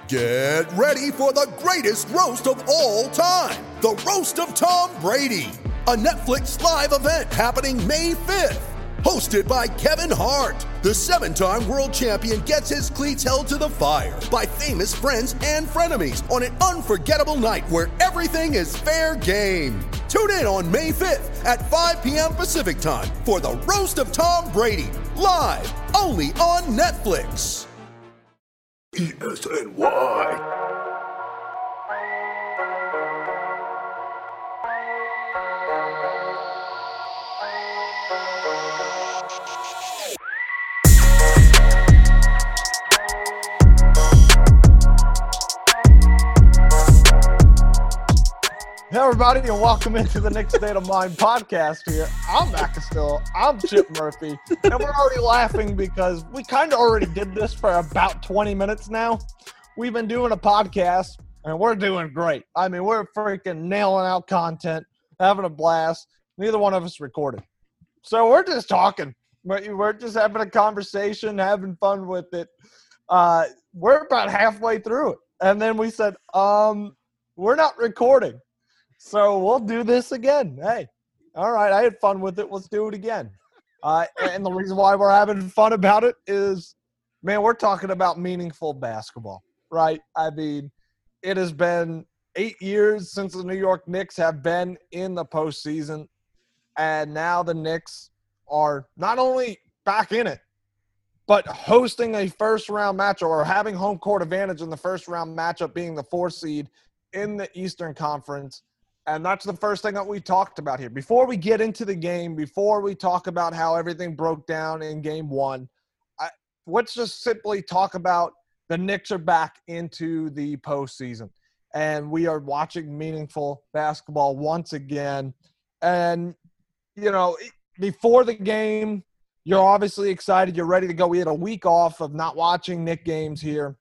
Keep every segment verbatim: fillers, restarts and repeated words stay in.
Get ready for the greatest roast of all time, the Roast of Tom Brady, a Netflix live event happening May fifth. Hosted by Kevin Hart, the seven-time world champion gets his cleats held to the fire by famous friends and frenemies on an unforgettable night where everything is fair game. Tune in on May fifth at five p.m. Pacific time for the Roast of Tom Brady, live only on Netflix. E S N Y. Hey everybody, and welcome into the Knicks State of Mind podcast here. I'm Matt Castillo, I'm Chip Murphy, and we're already laughing because we kind of already did this for about twenty minutes now. We've been doing a podcast, and we're doing great. I mean, we're freaking nailing out content, having a blast. Neither one of us recorded. So we're just talking. We're just having a conversation, having fun with it. Uh, we're about halfway through it. And then we said, um, we're not recording. So we'll do this again. Hey, all right, I had fun with it. Let's do it again. Uh, and the reason why we're having fun about it is, man, we're talking about meaningful basketball, right? I mean, it has been eight years since the New York Knicks have been in the postseason, and now the Knicks are not only back in it, but hosting a first-round matchup or having home court advantage in the first-round matchup, being the fourth seed in the Eastern Conference. And that's the first thing that we talked about here. Before we get into the game, before we talk about how everything broke down in game one, I, let's just simply talk about the Knicks are back into the postseason. And we are watching meaningful basketball once again. And, you know, before the game, you're obviously excited. You're ready to go. We had a week off of not watching Knick games here.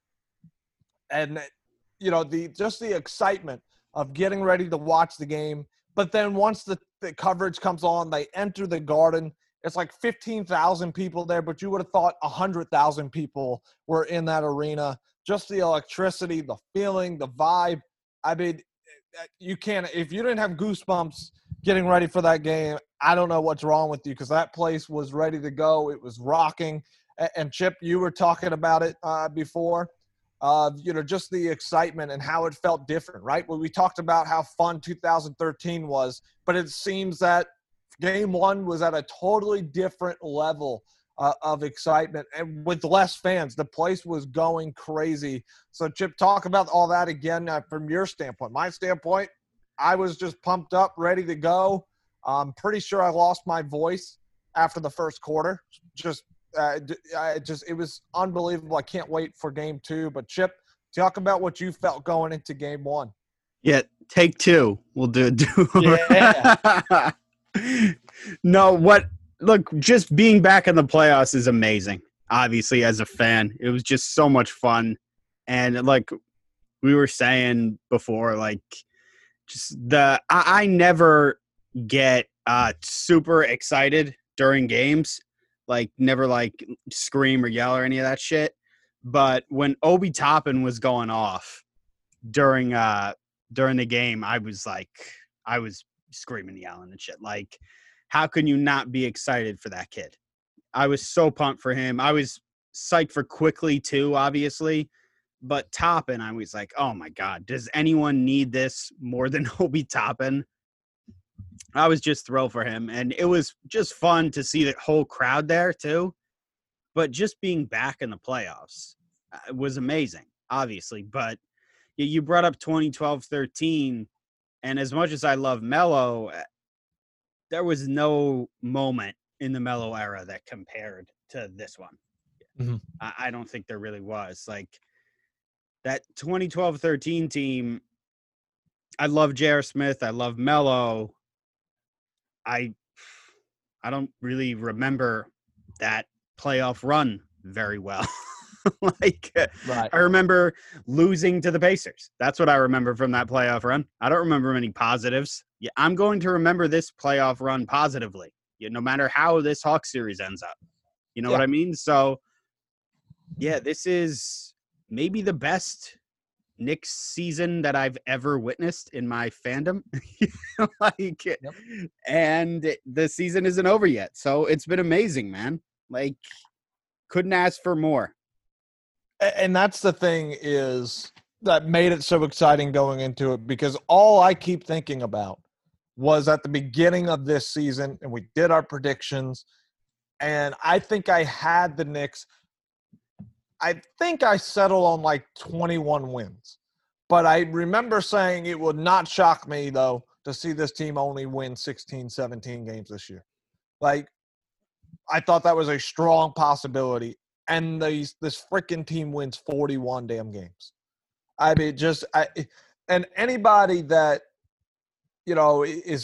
And, you know, the just the excitement of getting ready to watch the game. But then once the, the coverage comes on, they enter the Garden. It's like fifteen thousand people there, but you would have thought one hundred thousand people were in that arena. Just the electricity, the feeling, the vibe. I mean, you can't – if you didn't have goosebumps getting ready for that game, I don't know what's wrong with you, because that place was ready to go. It was rocking. And, Chip, you were talking about it uh, before. Uh, you know, just the excitement and how it felt different, right? Well, we talked about how fun two thousand thirteen was, but it seems that game one was at a totally different level uh, of excitement, and with less fans. The place was going crazy. So, Chip, talk about all that again uh, from your standpoint. My standpoint, I was just pumped up, ready to go. I'm pretty sure I lost my voice after the first quarter. Just Uh, I just it was unbelievable. I can't wait for game two. But Chip, talk about what you felt going into game one. Yeah, take two. We'll do it. Yeah. No, what? Look, just being back in the playoffs is amazing. Obviously, as a fan, it was just so much fun. And like we were saying before, like just the I, I never get uh, super excited during games. Like, never, like, scream or yell or any of that shit. But when Obi Toppin was going off during uh during the game, I was, like, I was screaming, yelling and shit. Like, how can you not be excited for that kid? I was so pumped for him. I was psyched for Quickly, too, obviously. But Toppin, I was like, oh, my God, does anyone need this more than Obi Toppin? I was just thrilled for him, and it was just fun to see the whole crowd there too. But just being back in the playoffs was amazing, obviously. But you brought up twenty twelve thirteen, and as much as I love Melo, there was no moment in the Melo era that compared to this one. Mm-hmm. I, I don't think there really was. Like, that twenty twelve thirteen team, I love J R. Smith. I love Melo. I I don't really remember that playoff run very well. like, right. I remember losing to the Pacers. That's what I remember from that playoff run. I don't remember many positives. Yeah, I'm going to remember this playoff run positively, yeah, no matter how this Hawks series ends up. You know yeah. what I mean? So, yeah, this is maybe the best Knicks season that I've ever witnessed in my fandom. like, yep. And the season isn't over yet. So it's been amazing, man. Like, couldn't ask for more. And that's the thing is that made it so exciting going into it, because all I keep thinking about was at the beginning of this season, and we did our predictions, and I think I had the Knicks – I think I settled on like twenty-one wins. But I remember saying it would not shock me, though, to see this team only win sixteen, seventeen games this year. Like, I thought that was a strong possibility. And these, this freaking team wins forty-one damn games. I mean, just I, – and anybody that, you know, is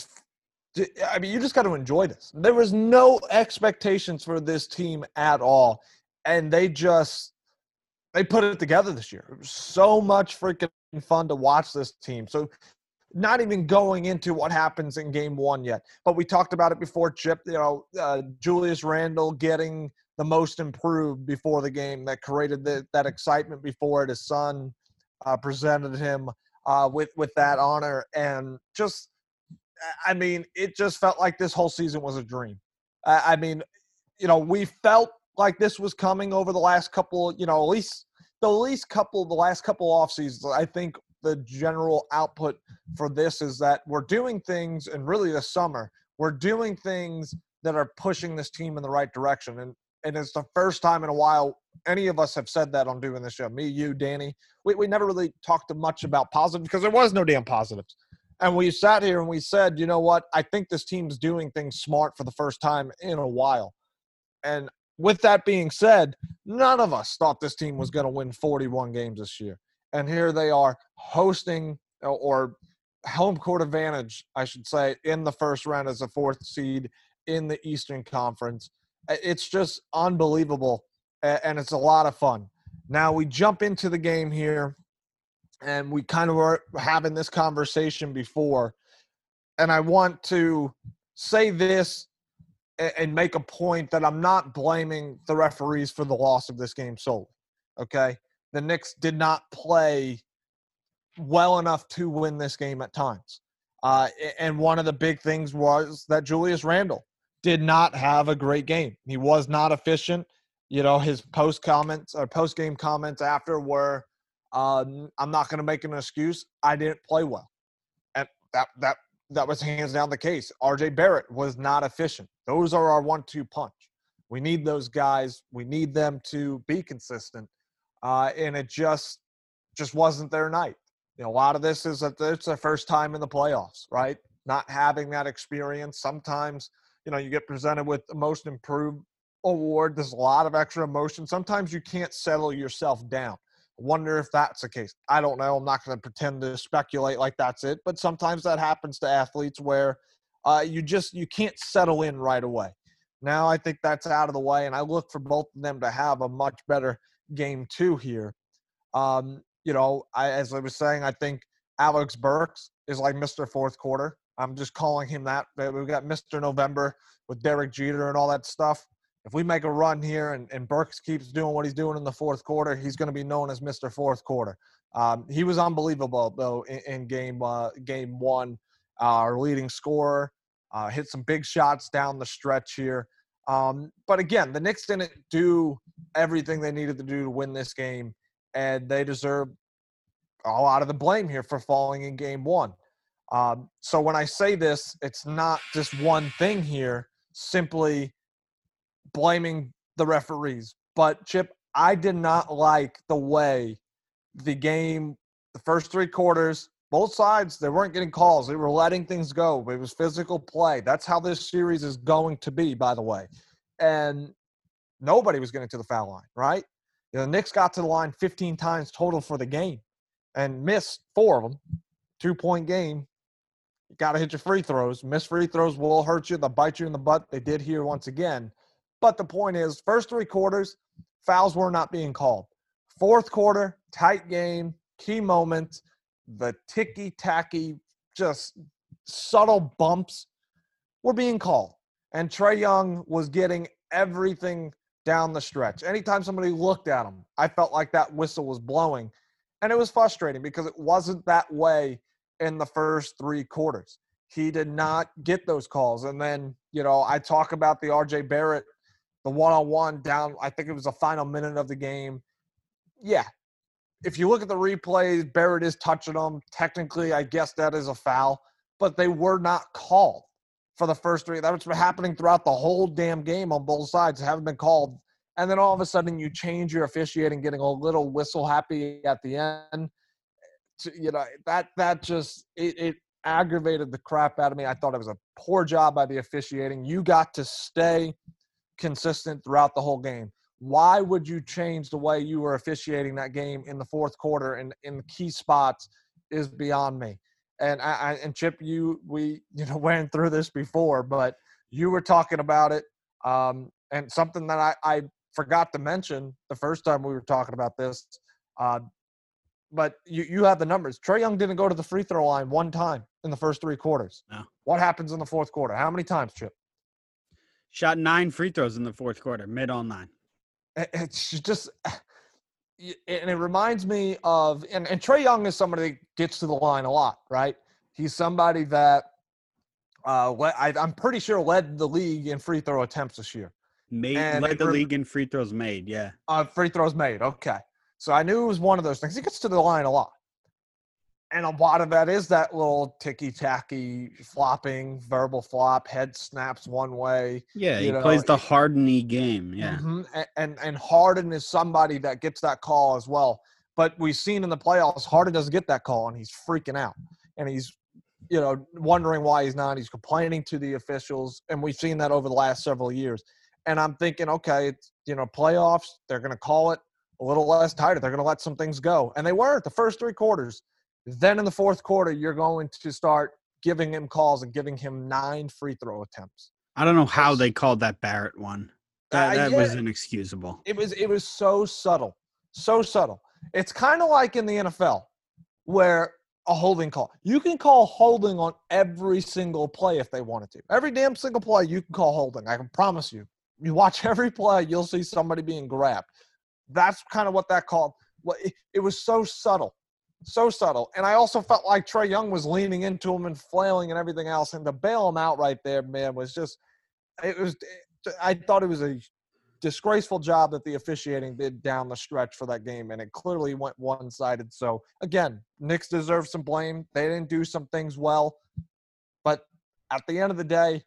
– I mean, you just got to enjoy this. There was no expectations for this team at all. And they just – they put it together this year. It was so much freaking fun to watch this team. So not even going into what happens in game one yet. But we talked about it before, Chip. You know, uh, Julius Randle getting the most improved before the game that created the, that excitement before it. His son uh, presented him uh, with, with that honor. And just, I mean, it just felt like this whole season was a dream. I, I mean, you know, we felt like this was coming over the last couple, you know, at least the least couple, the last couple off seasons. I think the general output for this is that we're doing things, and really this summer, we're doing things that are pushing this team in the right direction. And and it's the first time in a while any of us have said that on doing this show. Me, you, Danny. We, we never really talked much about positive because there was no damn positives. And we sat here and we said, you know what, I think this team's doing things smart for the first time in a while. And with that being said, none of us thought this team was going to win forty-one games this year. And here they are hosting, or home court advantage, I should say, in the first round as a fourth seed in the Eastern Conference. It's just unbelievable, and it's a lot of fun. Now we jump into the game here, and we kind of were having this conversation before, and I want to say this and make a point that I'm not blaming the referees for the loss of this game solely, okay? The Knicks did not play well enough to win this game at times. Uh, and one of the big things was that Julius Randle did not have a great game. He was not efficient. You know, his post comments or post-game comments after were, um, I'm not going to make an excuse. I didn't play well. And that that that was hands down the case. R J Barrett was not efficient. Those are our one two punch. We need those guys. We need them to be consistent. Uh, and it just just wasn't their night. You know, a lot of this is that it's their first time in the playoffs, right? Not having that experience. Sometimes, you know, you get presented with the most improved award. There's a lot of extra emotion. Sometimes you can't settle yourself down. I wonder if that's the case. I don't know. I'm not going to pretend to speculate like that's it. But sometimes that happens to athletes where uh, you just you can't settle in right away. Now I think that's out of the way, and I look for both of them to have a much better game two here. Um, you know, I, as I was saying, I think Alex Burks is like Mister Fourth Quarter. I'm just calling him that. We've got Mister November with Derek Jeter and all that stuff. If we make a run here and, and Burks keeps doing what he's doing in the fourth quarter, he's going to be known as Mister Fourth Quarter. Um, he was unbelievable, though, in, in game uh, game one. Uh, our leading scorer uh, hit some big shots down the stretch here. Um, but, again, the Knicks didn't do everything they needed to do to win this game, and they deserve a lot of the blame here for falling in game one. Um, so when I say this, it's not just one thing here, simply blaming the referees. But, Chip, I did not like the way the game, the first three quarters, both sides, they weren't getting calls. They were letting things go. It was physical play. That's how this series is going to be, by the way. And nobody was getting to the foul line, right? You know, the Knicks got to the line fifteen times total for the game and missed four of them. Two-point game. You got to hit your free throws. Missed free throws will hurt you. They'll bite you in the butt. They did here once again. But the point is, first three quarters, fouls were not being called. Fourth quarter, tight game, key moments, the ticky-tacky, just subtle bumps were being called. And Trae Young was getting everything down the stretch. Anytime somebody looked at him, I felt like that whistle was blowing. And it was frustrating because it wasn't that way in the first three quarters. He did not get those calls. And then, you know, I talk about the R J Barrett, the one-on-one down, I think it was the final minute of the game. Yeah. If you look at the replays, Barrett is touching him. Technically, I guess that is a foul. But they were not called for the first three. That's been happening throughout the whole damn game on both sides. Haven't been called. And then all of a sudden you change your officiating, getting a little whistle happy at the end. You know, that that just it, it aggravated the crap out of me. I thought it was a poor job by the officiating. You got to stay consistent throughout the whole game. Why would you change the way you were officiating that game in the fourth quarter and in key spots is beyond me. And I, I and Chip, you we you know went through this before, but you were talking about it, um, and something that I, I forgot to mention the first time we were talking about this. Uh, but you you have the numbers. Trae Young didn't go to the free throw line one time in the first three quarters. No. What happens in the fourth quarter? How many times, Chip? Shot nine free throws in the fourth quarter, mid on nine. It's just. And it reminds me of and, – and Trae Young is somebody that gets to the line a lot, right? He's somebody that uh, I, I'm pretty sure led the league in free throw attempts this year. Made, and led the re- league in free throws made, yeah. Uh, free throws made, okay. So I knew it was one of those things. He gets to the line a lot. And a lot of that is that little ticky-tacky flopping, verbal flop, head snaps one way. Yeah, he know, plays the it, Harden-y game, yeah. Mm-hmm. And, and and Harden is somebody that gets that call as well. But we've seen in the playoffs, Harden doesn't get that call, and he's freaking out. And he's, you know, wondering why he's not. He's complaining to the officials, and we've seen that over the last several years. And I'm thinking, okay, it's, you know, playoffs, they're going to call it a little less tighter. They're going to let some things go. And they weren't the first three quarters. Then in the fourth quarter, you're going to start giving him calls and giving him nine free throw attempts. I don't know how they called that Barrett one. That, that uh, yeah, was inexcusable. It was it was so subtle, so subtle. It's kind of like in the N F L where a holding call. You can call holding on every single play if they wanted to. Every damn single play you can call holding. I can promise you. You watch every play, you'll see somebody being grabbed. That's kind of what that called. It, it was so subtle. So subtle. And I also felt like Trae Young was leaning into him and flailing and everything else. And to bail him out right there, man, was just – it was – I thought it was a disgraceful job that the officiating did down the stretch for that game, and it clearly went one-sided. So, again, Knicks deserve some blame. They didn't do some things well. But at the end of the day,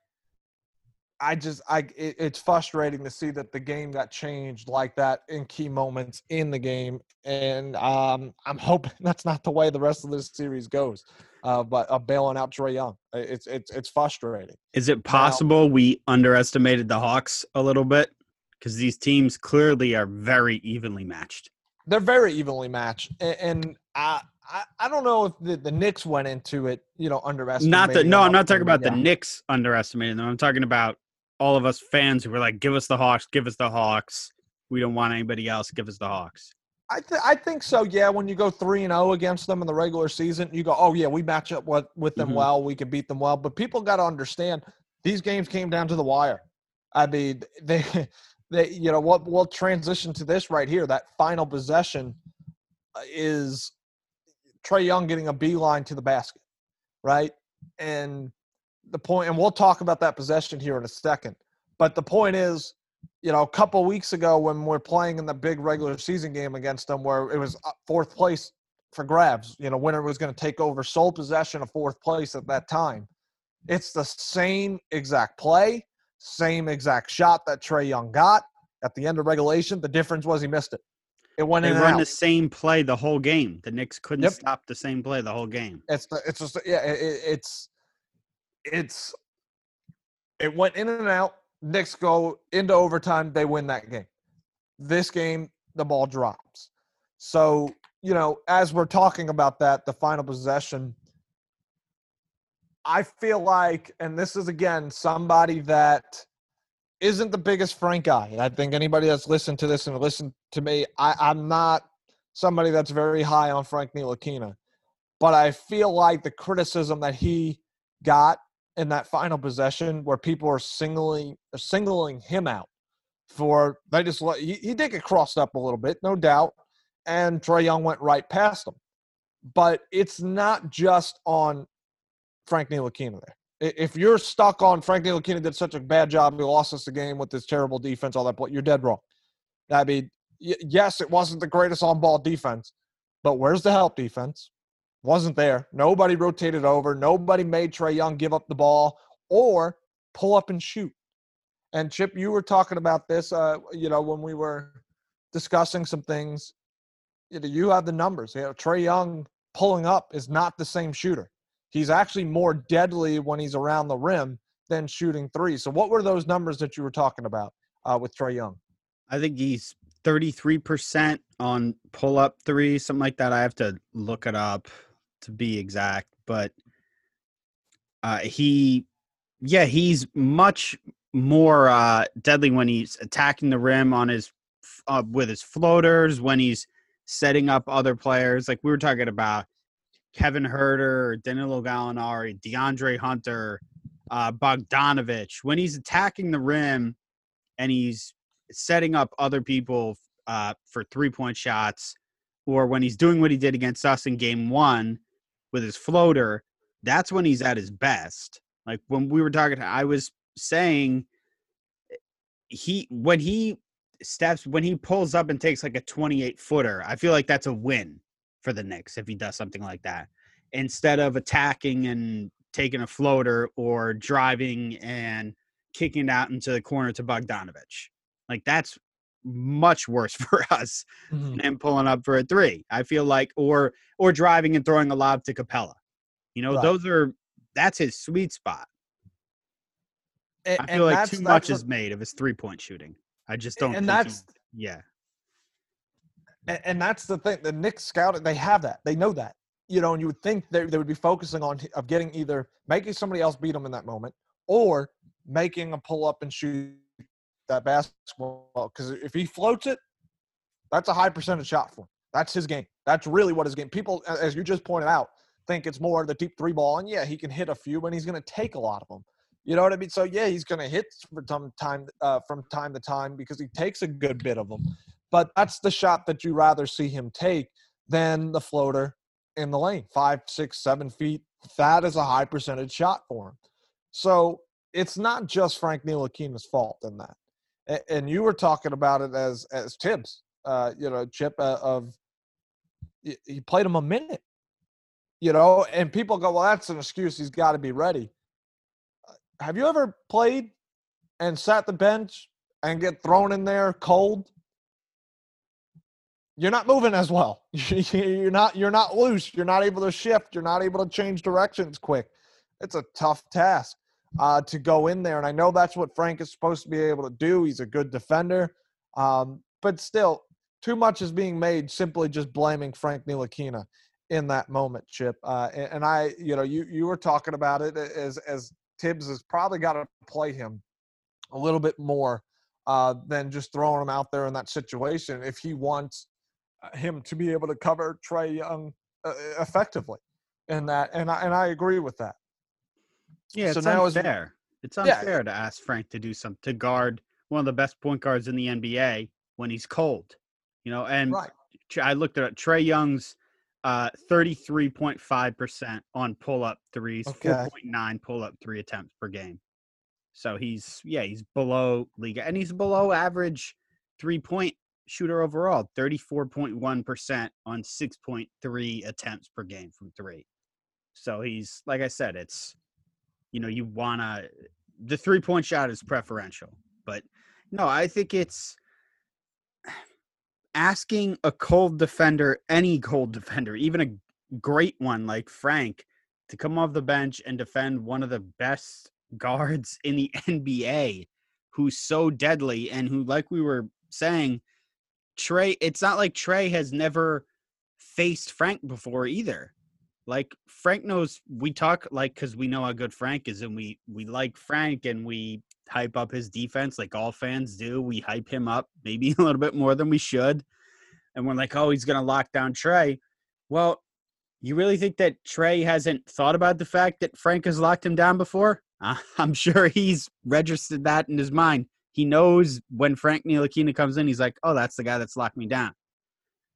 I just I it, it's frustrating to see that the game got changed like that in key moments in the game, and um, I'm hoping that's not the way the rest of this series goes. Uh, but uh, bailing out Trae Young, it's it's it's frustrating. Is it possible now, we underestimated the Hawks a little bit because these teams clearly are very evenly matched? They're very evenly matched, and, and I, I I don't know if the, the Knicks went into it, you know, underestimating. Not the no, I'm not talking about yeah. the Knicks underestimating them. I'm talking about all of us fans who were like, give us the Hawks, give us the Hawks. We don't want anybody else. Give us the Hawks. I, th- I think so, yeah. When you go three and oh against them in the regular season, you go, oh, yeah, we match up with, with them mm-hmm. well. We can beat them well. But people got to understand these games came down to the wire. I mean, they, they you know, what we'll transition to this right here. That final possession is Trae Young getting a beeline to the basket, right? And the point, and we'll talk about that possession here in a second. But the point is, you know, a couple weeks ago when we're playing in the big regular season game against them where it was fourth place for grabs, you know, winner was going to take over sole possession of fourth place at that time. It's the same exact play, same exact shot that Trae Young got at the end of regulation. The difference was he missed it. It went they in run and out. the same play the whole game. The Knicks couldn't yep. stop the same play the whole game. It's the, it's just yeah. It, it's it's it went in and out. Knicks go into overtime. They win that game. This game, the ball drops. So you know, as we're talking about that, the final possession. I feel like, and this is again somebody that isn't the biggest Frank guy. I think anybody that's listened to this and listened to me, I, I'm not somebody that's very high on Frank Ntilikina. But I feel like the criticism that he got in that final possession where people are singling singling him out for – they just he, he did get crossed up a little bit, no doubt. and Trae Young went right past him. But it's not just on Frank Ntilikina there. If you're stuck on Frank Ntilikina did such a bad job, he lost us the game with his terrible defense, all that, but you're dead wrong. I mean, y- yes, it wasn't the greatest on-ball defense, but where's the help defense? Wasn't there. Nobody rotated over. Nobody made Trae Young give up the ball or pull up and shoot. And, Chip, you were talking about this, uh, you know, when we were discussing some things. You know, you have the numbers. You know, Trae Young pulling up is not the same shooter. He's actually more deadly when he's around the rim than shooting three. So what were those numbers that you were talking about uh, with Trae Young? I think he's thirty-three percent on pull-up three, something like that. I have to look it up to be exact. But uh, he, yeah, he's much more uh, deadly when he's attacking the rim on his uh, with his floaters, when he's setting up other players. Like we were talking about Kevin Huerter, Danilo Gallinari, DeAndre Hunter, uh, Bogdanovich. When he's attacking the rim and he's setting up other people uh, for three-point shots, or when he's doing what he did against us in game one with his floater, that's when he's at his best. Like when we were talking, I was saying he when he steps, when he pulls up and takes like a twenty-eight footer, I feel like that's a win for the Knicks if he does something like that, instead of attacking and taking a floater or driving and kicking it out into the corner to Bogdanovich. Like that's much worse for us mm-hmm. than pulling up for a three. I feel like, or or driving and throwing a lob to Capella. You know, right. those are that's his sweet spot. And, I feel like too much is made of his three-point shooting. I just don't. And think that's he, yeah. And, and that's the thing. The Knicks scouting, they have that. They know that. You know, and you would think they, they would be focusing on of getting either making somebody else beat them in that moment or making a pull up and shoot that basketball. Because if he floats it, that's a high percentage shot for him. That's his game. That's really what his game. People, as you just pointed out, think it's more the deep three ball. And, yeah, he can hit a few, but he's going to take a lot of them. You know what I mean? So, yeah, he's going to hit from time, uh, from time to time because he takes a good bit of them. But that's the shot that you rather see him take than the floater in the lane. Five, six, seven feet. That is a high percentage shot for him. So it's not just Frank Ntilikina's fault in that. And you were talking about it as as Tibbs, uh, you know, Chip, uh, of he played him a minute, you know, and people go, well, that's an excuse. He's got to be ready. Have you ever played and sat the bench and get thrown in there cold? You're not moving as well. You're not you're not loose. You're not able to shift. You're not able to change directions quick. It's a tough task uh, to go in there. And I know that's what Frank is supposed to be able to do. He's a good defender. Um, but still, too much is being made simply just blaming Frank Ntilikina in that moment, Chip. Uh, and, and I, you know, you you were talking about it as, as Tibbs has probably got to play him a little bit more uh, than just throwing him out there in that situation if he wants him to be able to cover Trae Young uh, effectively in that. And I, and I agree with that. Yeah, it's so unfair. It's unfair yeah. to ask Frank to do something, to guard one of the best point guards in the N B A when he's cold, you know, and right. I looked at Trae Young's uh, thirty-three point five percent on pull-up threes, okay. four point nine pull-up three attempts per game. So he's, yeah, he's below league, and he's below average three-point shooter overall, thirty-four point one percent on six point three attempts per game from three. So he's, like I said, it's, you know, you want to – the three-point shot is preferential. But, no, I think it's asking a cold defender, any cold defender, even a great one like Frank, to come off the bench and defend one of the best guards in the N B A who's so deadly and who, like we were saying, Trae, it's not like Trae has never faced Frank before either. Like Frank knows, we talk like, cause we know how good Frank is and we, we like Frank and we hype up his defense like all fans do. We hype him up maybe a little bit more than we should. And we're like, oh, he's going to lock down Trae. Well, you really think that Trae hasn't thought about the fact that Frank has locked him down before? Uh, I'm sure he's registered that in his mind. He knows when Frank Ntilikina comes in, he's like, oh, that's the guy that's locked me down.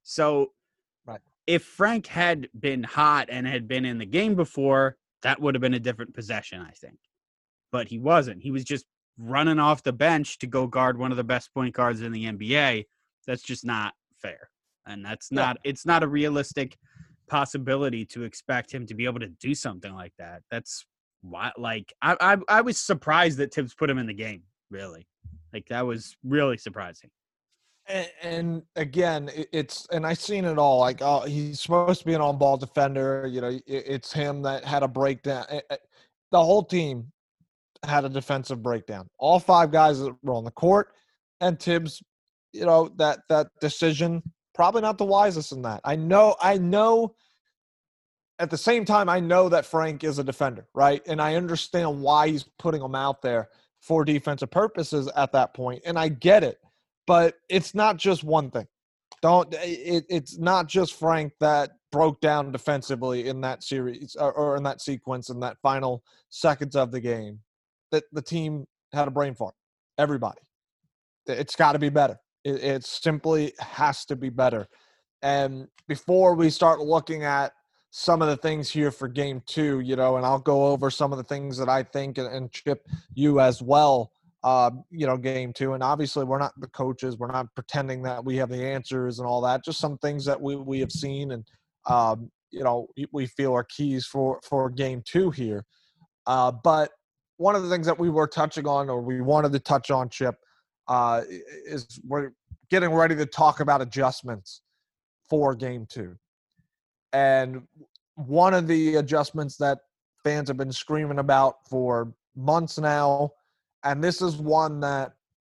So Right. if Frank had been hot and had been in the game before, that would have been a different possession, I think. But he wasn't. He was just running off the bench to go guard one of the best point guards in the N B A. That's just not fair. And that's not, yeah. It's not a realistic possibility to expect him to be able to do something like that. That's why, like, I, I, I was surprised that Tibbs put him in the game, really. Like, that was really surprising. And, and again, it's and I've seen it all. Like, oh, he's supposed to be an on-ball defender. You know, it's him that had a breakdown. The whole team had a defensive breakdown. All five guys that were on the court, and Tibbs, you know, that that decision probably not the wisest in that. I know, I know. At the same time, I know that Frank is a defender, right? And I understand why he's putting him out there for defensive purposes at that point, and I get it. But it's not just one thing. Don't it, it's not just Frank that broke down defensively in that series or, or in that sequence in that final seconds of the game. That the team had a brain fart. Everybody. It's got to be better. It, it simply has to be better. And before we start looking at some of the things here for game two, you know, and I'll go over some of the things that I think and, and Chip, you as well. Uh, you know, game two. And obviously we're not the coaches. We're not pretending that we have the answers and all that. Just some things that we, we have seen and, um, you know, we feel are keys for, for game two here. Uh, but one of the things that we were touching on or we wanted to touch on, Chip, uh, is we're getting ready to talk about adjustments for game two. And one of the adjustments that fans have been screaming about for months now, and this is one that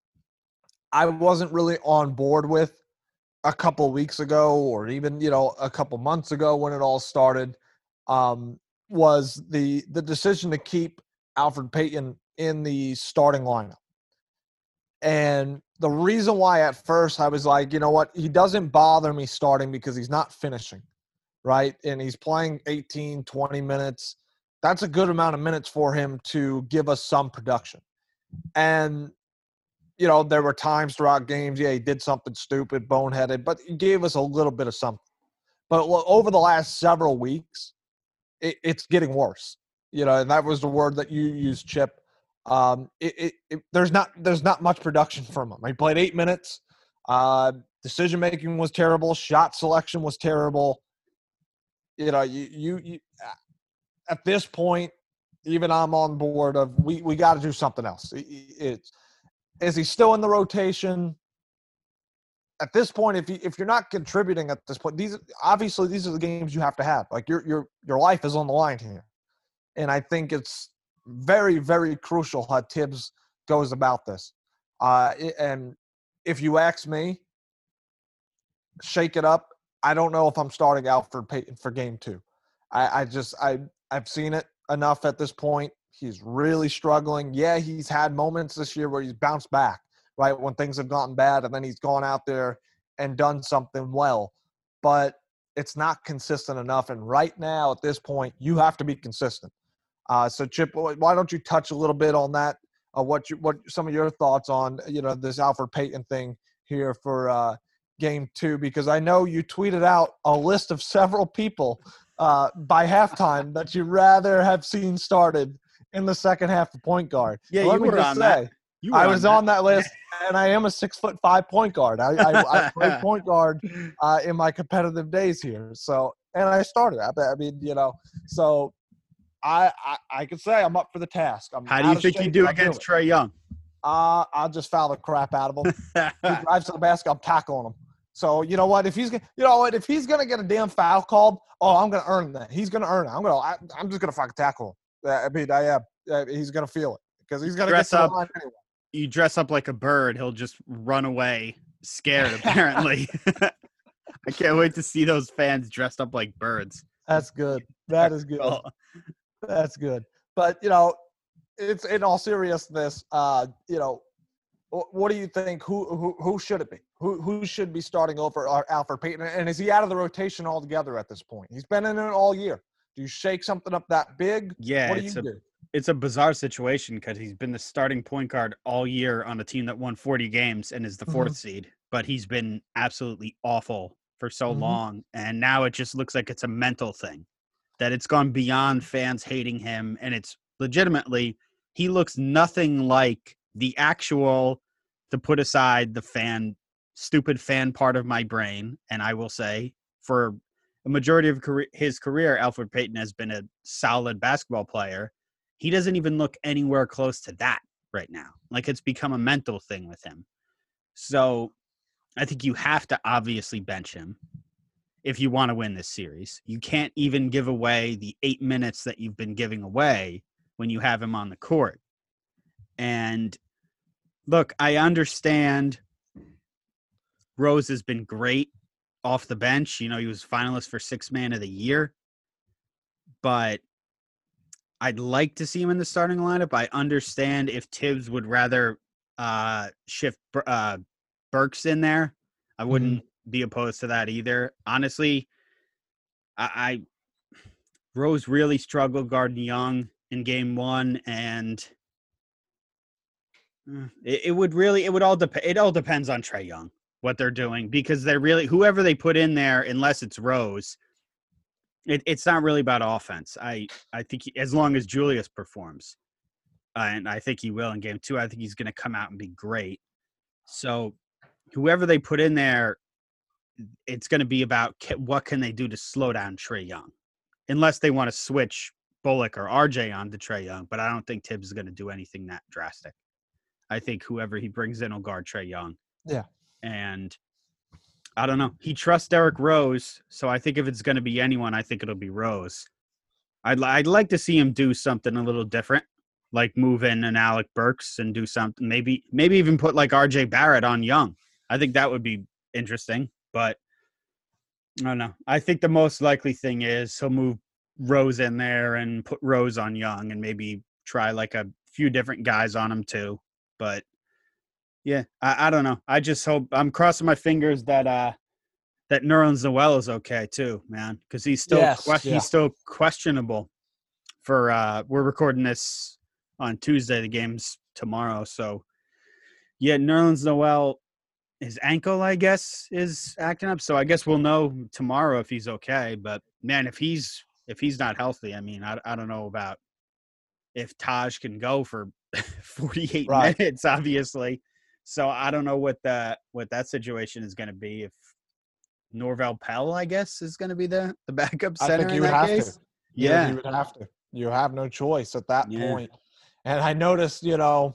I wasn't really on board with a couple weeks ago or even, you know, a couple months ago when it all started, um, was the the decision to keep Elfrid Payton in the starting lineup. And the reason why at first I was like, you know what, he doesn't bother me starting because he's not finishing, right? And he's playing eighteen, twenty minutes. That's a good amount of minutes for him to give us some production. And, you know, there were times throughout games, yeah, he did something stupid, boneheaded, but he gave us a little bit of something. But over the last several weeks, it, it's getting worse. You know, and that was the word that you used, Chip. Um, it, it, it, there's not there's not much production from him. He played eight minutes. Uh, decision making was terrible. Shot selection was terrible. You know, you you, you at this point, even I'm on board of we, we got to do something else. It's is he still in the rotation? At this point, if you if you're not contributing at this point, these obviously these are the games you have to have. Like your your your life is on the line here, and I think it's very very crucial how Tibbs goes about this. Uh, and if you ask me, shake it up. I don't know if I'm starting Elfrid Payton for game two. I, I just I I've seen it enough at this point. He's really struggling. Yeah, he's had moments this year where he's bounced back, right, when things have gotten bad, and then he's gone out there and done something well. But it's not consistent enough. And right now, at this point, you have to be consistent. Uh, so, Chip, why don't you touch a little bit on that? Uh, what you, what some of your thoughts on, you know, this Elfrid Payton thing here for uh, game two? Because I know you tweeted out a list of several people uh, by halftime that you'd rather have seen started in the second half of point guard. Yeah, Let you me were just on say, that. You were I on was that. on that list, and I am a six foot five point guard. I, I, I played point guard uh, in my competitive days here. So, and I started. I, I mean, you know, so I, I I could say I'm up for the task. I'm How do you out of think you shape, do but I'll against it. Trae Young? Uh, I'll just foul the crap out of him. He drives to the basket, I'm tackling him. So you know what? If he's gonna, you know what? If he's gonna get a damn foul called, oh, I'm gonna earn that. He's gonna earn it. I'm gonna. I, I'm just gonna fucking tackle him. I mean, I am. Uh, he's gonna feel it because he's gonna Dress get to up. the line anyway. You dress up like a bird, he'll just run away scared, apparently. I can't wait to see those fans dressed up like birds. That's good. That is good. That's good. But, you know, it's in all seriousness, uh, you know, what do you think? Who who who should it be? Who who should be starting over Elfrid Payton? And is he out of the rotation altogether at this point? He's been in it all year. Do you shake something up that big? Yeah, what do it's you a, do? It's a bizarre situation because he's been the starting point guard all year on a team that won forty games and is the fourth mm-hmm. seed. But he's been absolutely awful for so Mhm. long, and now it just looks like it's a mental thing, that it's gone beyond fans hating him, and it's legitimately he looks nothing like the actual, to put aside the fan stupid fan part of my brain, and I will say for a majority of career, his career, Elfrid Payton has been a solid basketball player. He doesn't even look anywhere close to that right now. Like, it's become a mental thing with him. So I think you have to obviously bench him if you want to win this series. You can't even give away the eight minutes that you've been giving away when you have him on the court. And look, I understand Rose has been great off the bench. You know, he was finalist for sixth man of the year. But I'd like to see him in the starting lineup. I understand if Tibbs would rather uh, shift uh, Burks in there. I wouldn't mm-hmm. be opposed to that either. Honestly, I, I Rose really struggled guarding Young in game one, and it, it would really it would all depend. It all depends on Trae Young, what they're doing, because they're really whoever they put in there, unless it's Rose. It, it's not really about offense. I, I think he, as long as Julius performs, uh, and I think he will in game two, I think he's going to come out and be great. So whoever they put in there, it's going to be about what can they do to slow down Trae Young, unless they want to switch Bullock or R J on to Trae Young. But I don't think Tibbs is going to do anything that drastic. I think whoever he brings in will guard Trae Young. Yeah. And I don't know. He trusts Derrick Rose, so I think if it's going to be anyone, I think it'll be Rose. I'd, I'd like to see him do something a little different, like move in an Alec Burks and do something. Maybe maybe even put like R J Barrett on Young. I think that would be interesting, but I don't know. I think the most likely thing is he'll move Rose in there and put Rose on Young and maybe try like a few different guys on him too. But yeah, I, I don't know. I just hope I'm crossing my fingers that uh that Nerlens Noel is okay too, man, because he's still yes, que- yeah. he's still questionable. For uh, we're recording this on Tuesday. The game's tomorrow, so yeah, Nerlens Noel, his ankle, I guess, is acting up. So I guess we'll know tomorrow if he's okay. But man, if he's if he's not healthy, I mean, I I don't know about if Taj can go for forty-eight right. minutes, obviously. So I don't know what that what that situation is going to be. If Norvel Pell, I guess, is going to be the, the backup center I think you in would that have case. to. Yeah, you would have to. You have no choice at that yeah. point. And I noticed, you know,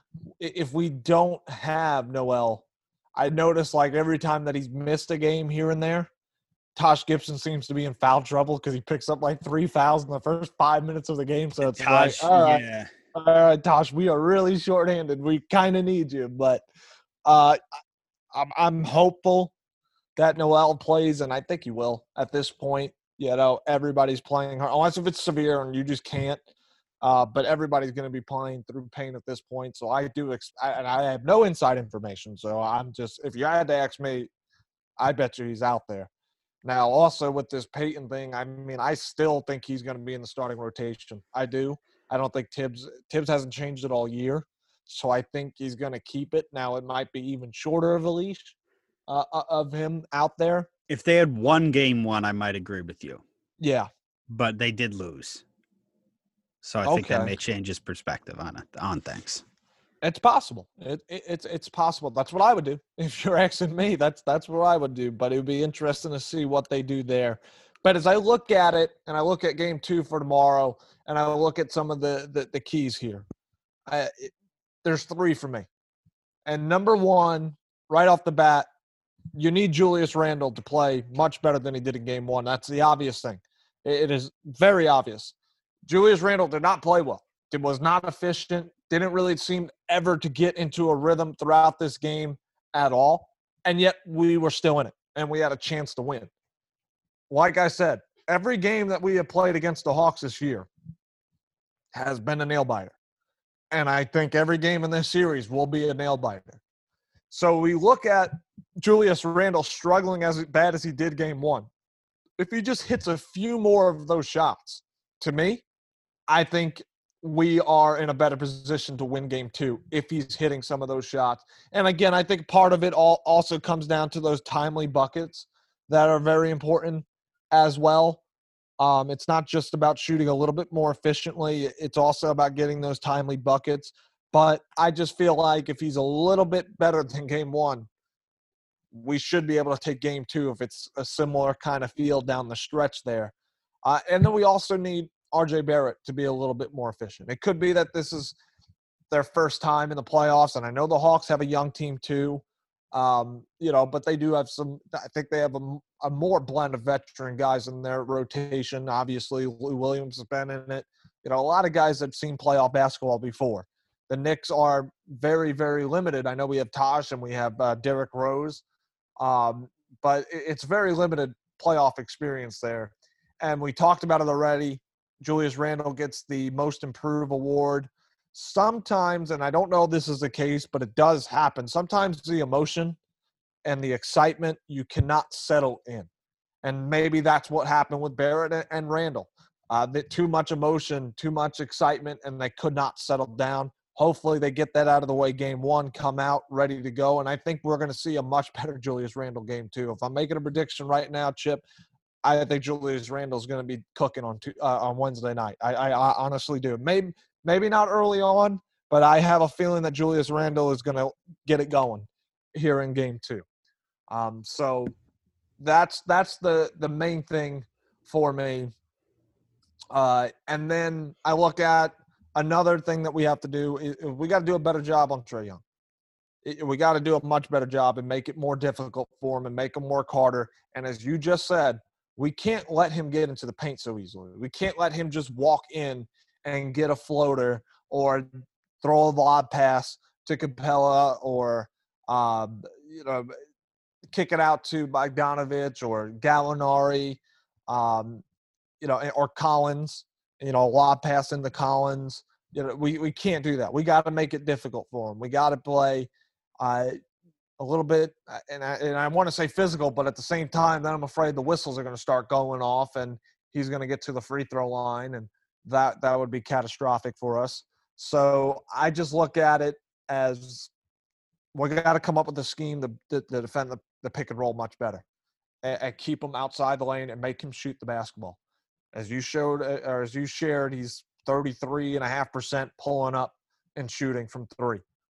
if we don't have Noel, I noticed like every time that he's missed a game here and there, Tosh Gibson seems to be in foul trouble because he picks up like three fouls in the first five minutes of the game. So it's Tosh, like, all right, yeah. all right, Tosh, we are really shorthanded. We kind of need you. But uh, I'm, I'm hopeful that Noel plays, and I think he will at this point. You know, everybody's playing hard, unless if it's severe and you just can't. Uh, but everybody's going to be playing through pain at this point. So I do, ex- I, and I have no inside information. So I'm just, if you had to ask me, I bet you he's out there. Now, also with this Payton thing, I mean, I still think he's going to be in the starting rotation. I do. I don't think Tibbs Tibbs hasn't changed it all year. So I think he's going to keep it. Now, it might be even shorter of a leash uh, of him out there. If they had won game one, I might agree with you. Yeah. But they did lose. So I okay. think that may change his perspective on it, on things. It's possible. It, it, it's it's possible. That's what I would do. If you're asking me, that's that's what I would do. But it would be interesting to see what they do there. But as I look at it, and I look at game two for tomorrow, and I look at some of the, the, the keys here, I, it, there's three for me. And number one, right off the bat, you need Julius Randle to play much better than he did in game one. That's the obvious thing. It, it is very obvious. Julius Randle did not play well. It was not efficient. Didn't really seem ever to get into a rhythm throughout this game at all. And yet we were still in it, and we had a chance to win. Like I said, every game that we have played against the Hawks this year has been a nail-biter. And I think every game in this series will be a nail-biter. So we look at Julius Randle struggling as bad as he did game one. If he just hits a few more of those shots, to me, I think we are in a better position to win game two if he's hitting some of those shots. And again, I think part of it all also comes down to those timely buckets that are very important as well. Um, it's not just about shooting a little bit more efficiently. It's also about getting those timely buckets. But I just feel like if he's a little bit better than game one, we should be able to take game two if it's a similar kind of field down the stretch there. Uh, and then we also need R J Barrett to be a little bit more efficient. It could be that this is their first time in the playoffs, and I know the Hawks have a young team too, um, you know, but they do have some – I think they have a, a more blend of veteran guys in their rotation. Obviously, Lou Williams has been in it. You know, a lot of guys that have seen playoff basketball before. The Knicks are very, very limited. I know we have Taj and we have uh, Derrick Rose, um, but it's very limited playoff experience there. And we talked about it already. Julius Randle gets the Most Improved award. Sometimes, and I don't know if this is the case, but it does happen. Sometimes the emotion and the excitement, you cannot settle in. And maybe that's what happened with Barrett and Randle. Uh, too much emotion, too much excitement, and they could not settle down. Hopefully they get that out of the way game one, come out ready to go. And I think we're going to see a much better Julius Randle game two. If I'm making a prediction right now, Chip, I think Julius Randle is going to be cooking on two, uh, on Wednesday night. I, I, I honestly do. Maybe maybe not early on, but I have a feeling that Julius Randle is going to get it going here in game two. Um, so that's that's the the main thing for me. Uh, and then I look at another thing that we have to do is we got to do a better job on Trae Young. It, we got to do a much better job and make it more difficult for him and make him work harder. And as you just said, we can't let him get into the paint so easily. We can't let him just walk in and get a floater or throw a lob pass to Capella or, um, you know, kick it out to Bogdanovich or Gallinari, um, you know, or Collins, you know, lob pass into Collins. You know, we, we can't do that. We got to make it difficult for him. We got to play uh, a little bit, and I, and I want to say physical, but at the same time, then I'm afraid the whistles are going to start going off, and he's going to get to the free throw line, and that that would be catastrophic for us. So I just look at it as we got to come up with a scheme to, to, to defend the, the pick and roll much better, and, and keep him outside the lane and make him shoot the basketball. As you showed, or as you shared, he's thirty-three and a half percent pulling up and shooting from three.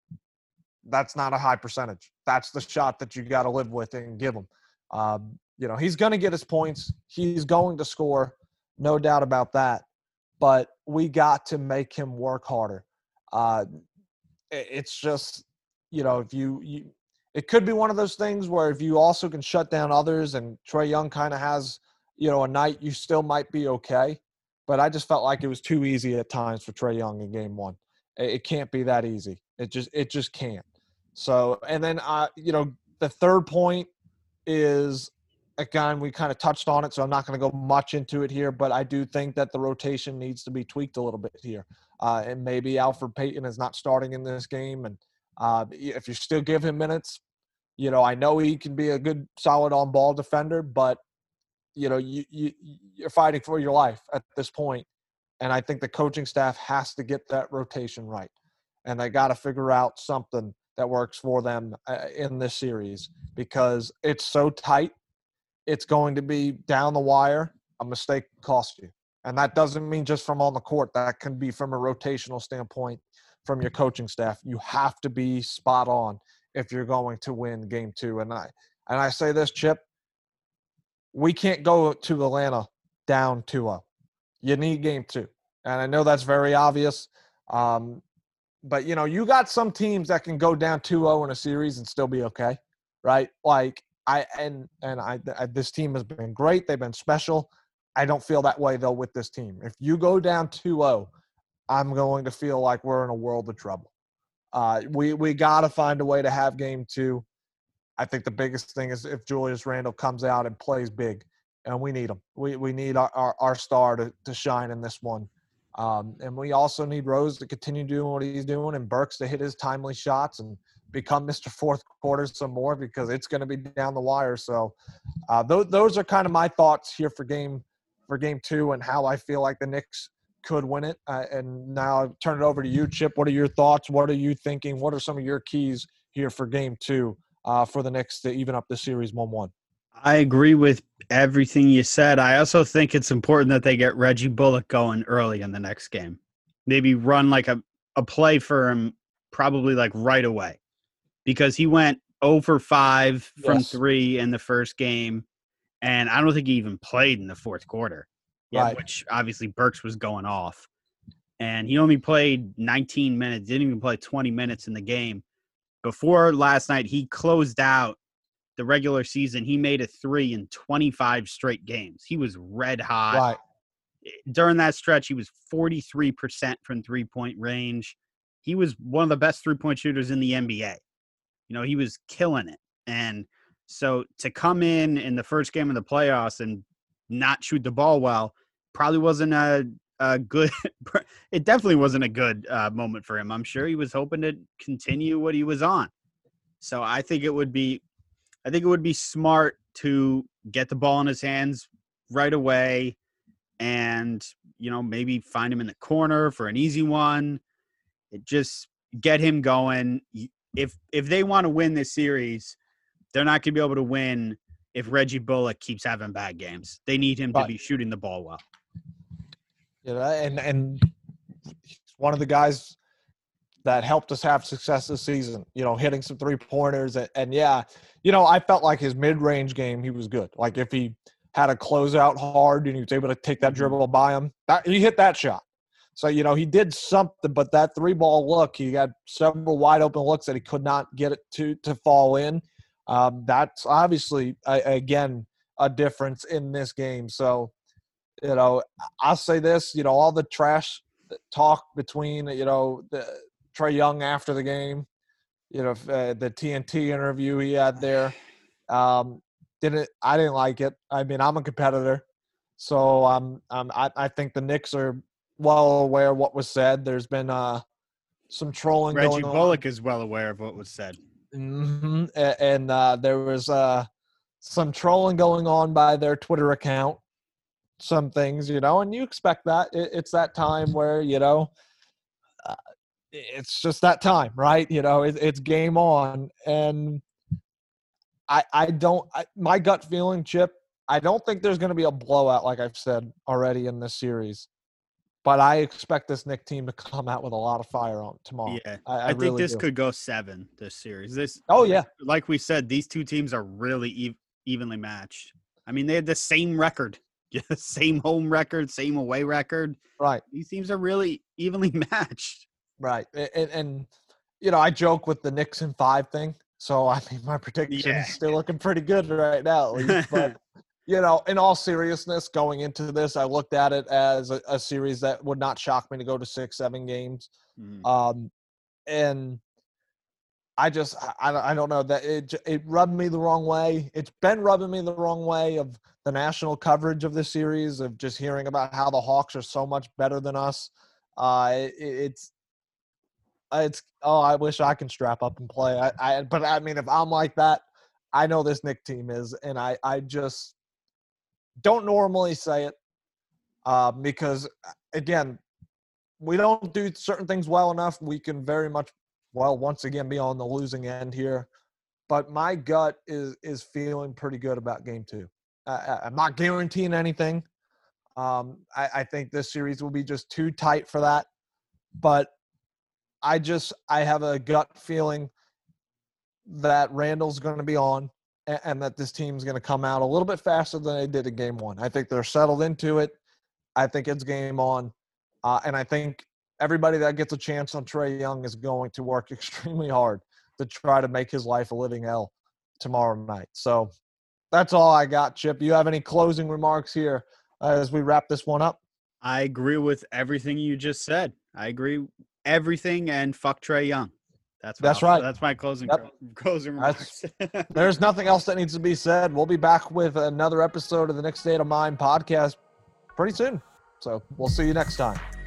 That's not a high percentage. That's the shot that you got to live with and give him. Um, you know, he's going to get his points. He's going to score, no doubt about that. But we got to make him work harder. Uh, it's just, you know, if you, you – it could be one of those things where if you also can shut down others and Trae Young kind of has, you know, a night, you still might be okay. But I just felt like it was too easy at times for Trae Young in game one. It can't be that easy. It just it just can't. So, and then, uh, you know, the third point is, again, we kind of touched on it, so I'm not going to go much into it here, but I do think that the rotation needs to be tweaked a little bit here. Uh, and maybe Alfred Payton is not starting in this game. And uh, if you still give him minutes, you know, I know he can be a good, solid on-ball defender, but, you know, you, you, you're fighting for your life at this point. And I think the coaching staff has to get that rotation right. And they got to figure out something that works for them uh, in this series because it's so tight. It's going to be down the wire. A mistake costs you. And that doesn't mean just from on the court. That can be from a rotational standpoint from your coaching staff. You have to be spot on if you're going to win game two. And I, and I say this, Chip, we can't go to Atlanta down two oh. You need game two. And I know that's very obvious. Um, but, you know, you got some teams that can go down two oh in a series and still be okay, right? Like, I and and I, I this team has been great. They've been special. I don't feel that way, though, with this team. If you go down two oh, I'm going to feel like we're in a world of trouble. Uh, we we got to find a way to have game two. I think the biggest thing is if Julius Randle comes out and plays big, and we need him. We we need our, our, our star to, to shine in this one. Um, and we also need Rose to continue doing what he's doing and Burks to hit his timely shots and become Mister Fourth Quarter some more because it's going to be down the wire. So uh, those, those are kind of my thoughts here for game for game two and how I feel like the Knicks could win it. Uh, and now I'll turn it over to you, Chip. What are your thoughts? What are you thinking? What are some of your keys here for game two uh, for the Knicks to even up the series one one? I agree with everything you said. I also think it's important that they get Reggie Bullock going early in the next game. Maybe run like a, a play for him probably like right away, because he went zero for five from Yes. three in the first game, and I don't think he even played in the fourth quarter, yeah, Right. which obviously Burks was going off. And he only played nineteen minutes, didn't even play twenty minutes in the game. Before last night, he closed out the regular season. He made a three in twenty-five straight games. He was red hot. Right. During that stretch, he was forty-three percent from three-point range. He was one of the best three-point shooters in the N B A. You know, he was killing it. And so to come in in the first game of the playoffs and not shoot the ball well probably wasn't a, a good – it definitely wasn't a good uh, moment for him. I'm sure he was hoping to continue what he was on. So I think it would be – I think it would be smart to get the ball in his hands right away and, you know, maybe find him in the corner for an easy one. It just get him going. If if they want to win this series, they're not going to be able to win if Reggie Bullock keeps having bad games. They need him Right. to be shooting the ball well. You know, and and he's one of the guys that helped us have success this season, you know, hitting some three-pointers. And, and yeah, you know, I felt like his mid-range game, he was good. Like if he had a closeout hard and he was able to take that dribble by him, that, he hit that shot. So, you know, he did something, but that three-ball look, he had several wide-open looks that he could not get it to to fall in. Um, that's obviously, uh, again, a difference in this game. So, you know, I'll say this, you know, all the trash talk between, you know, the – Trae Young after the game, you know, uh, the T N T interview he had there, um, didn't I didn't like it. I mean, I'm a competitor, so um, um, I, I think the Knicks are well aware of what was said. There's been uh, some trolling Reggie going Bullock on. is well aware of what was said. Mm-hmm. And, and uh, there was uh, some trolling going on by their Twitter account. Some things, you know, and you expect that. It, it's that time where, you know, uh, it's just that time, right? You know, it, it's game on. And I I don't I, – my gut feeling, Chip, I don't think there's going to be a blowout like I've said already in this series. But I expect this Knicks team to come out with a lot of fire on tomorrow. Yeah, I, I, I think really this do. could go seven, this series. This, Oh, yeah. Like we said, these two teams are really e- evenly matched. I mean, they had the same record. Same home record, same away record. Right. These teams are really evenly matched. Right. And, and, you know, I joke with the Knicks in five thing. So, I mean, my prediction Yeah. is still looking pretty good right now, at least. But, you know, in all seriousness, going into this, I looked at it as a, a series that would not shock me to go to six, seven games. Mm. Um, and I just, I, I don't know, that it, it rubbed me the wrong way. It's been rubbing me the wrong way of the national coverage of this series, of just hearing about how the Hawks are so much better than us. Uh, it, it's, it's, oh, I wish I can strap up and play. I, I, but I mean, if I'm like that, I know this Knicks team is, and I, I just don't normally say it uh, because, again, we don't do certain things well enough. We can very much, well, once again, be on the losing end here. But my gut is is feeling pretty good about game two. I, I'm not guaranteeing anything. Um, I, I think this series will be just too tight for that. But I just I have a gut feeling that Randall's going to be on and, and that this team's going to come out a little bit faster than they did in game one. I think they're settled into it. I think it's game on. Uh, and I think everybody that gets a chance on Trae Young is going to work extremely hard to try to make his life a living hell tomorrow night. So that's all I got, Chip. You have any closing remarks here uh, as we wrap this one up? I agree with everything you just said. I agree everything, and fuck Trae Young. That's That's I'll, right. That's my closing Yep. closing remarks. There's nothing else that needs to be said. We'll be back with another episode of the Knicks State of Mind podcast pretty soon. So we'll see you next time.